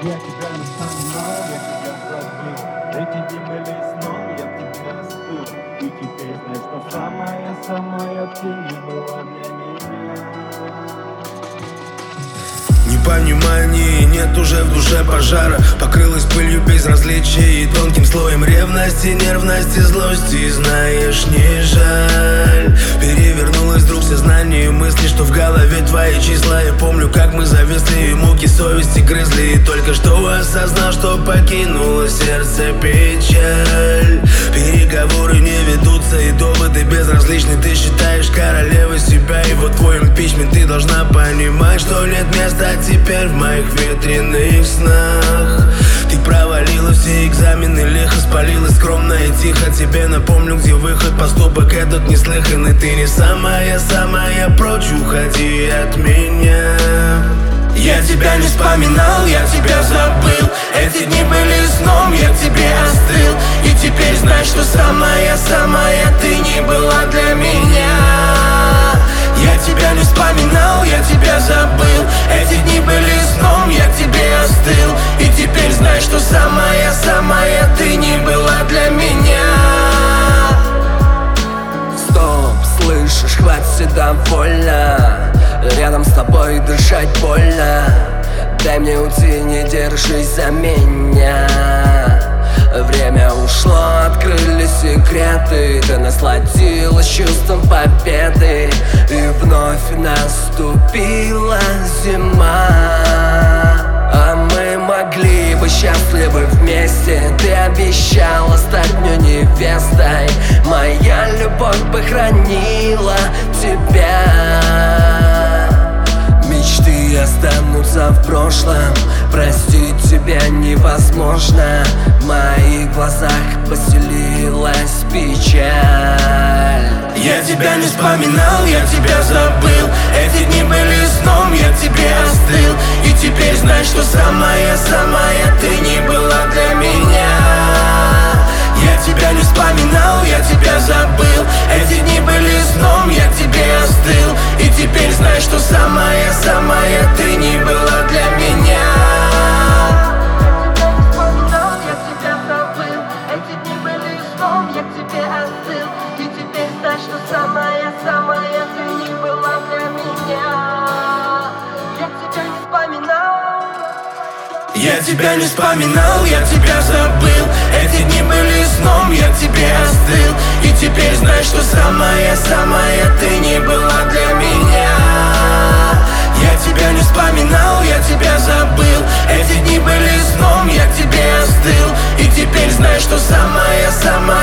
Я тебя не вспоминал, я тебя забыл. Эти дни были сном, я тебя остыл. И теперь знаешь, что самая ты не была для меня. Непонимания нет уже в душе пожара. Покрылась пылью безразличия и тонким слоем ревности, нервности, злости. И знаешь, не жаль. Перевернулось вдруг сознание и мысли, что в голове твои числа. Я помню, как мы зависли, и муки совести грызли. И только что осознал, что покинуло сердце печаль. Переговоры не ведутся и доводы безразличны. Ты считаешь королевой себя, и вот твой импичмент. Ты должна понимать, что нет места теперь в моих ветреных снах. Ты провалила все экзамены, лихо спалилась скромно и тихо. Тебе напомню, где выход, поступок этот неслыханный. Ты не самая, прочь уходи от меня. Я тебя не вспоминал, я тебя забыл. Эти дни были сном, я к тебе остыл. И теперь знаешь, что самая ты не была для меня. Я тебя не вспоминал, я тебя забыл. Эти дни были сном, я к тебе остыл. И теперь знаешь, что самая ты не была для меня. Стоп, слышишь, хватит, довольно. Рядом с тобой дышать больно. Дай мне уйти, не держись за меня. Время ушло, открылись секреты. Ты насладилась чувством победы. И вновь наступила зима. А мы могли быть счастливы вместе. Ты обещала стать мне невестой. Моя любовь бы хранила тебя. Мечты останутся в прошлом. Простить тебя невозможно. В моих глазах поселилась печаль. Я тебя не вспоминал, я тебя забыл. Эти дни были сном, я к тебе остыл. И теперь знаешь, что самая ты не была для меня. Я тебя не вспоминал, я тебя забыл. Эти дни были сном, я к тебе остыл. И теперь знаешь, что самая ты не была для меня. Что самая ты не была для меня. Я тебя не вспоминал. Я тебя не вспоминал, я тебя забыл. Эти дни были сном, я к тебе остыл. И теперь знаешь, что самая ты не была для меня. Я тебя не вспоминал, я тебя забыл. Эти дни были сном, я к тебе остыл. И теперь знаешь, что самая